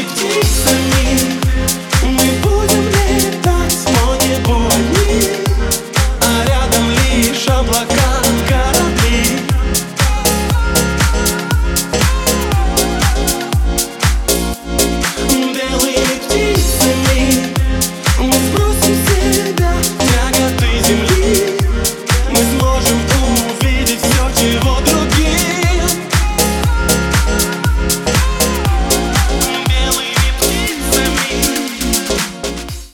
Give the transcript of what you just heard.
птицами мы будем летать, но не будем, а рядом лишь облака, корабли. Белые птицами мы сбросим с себя тяготы земли. Мы сможем увидеть все, чего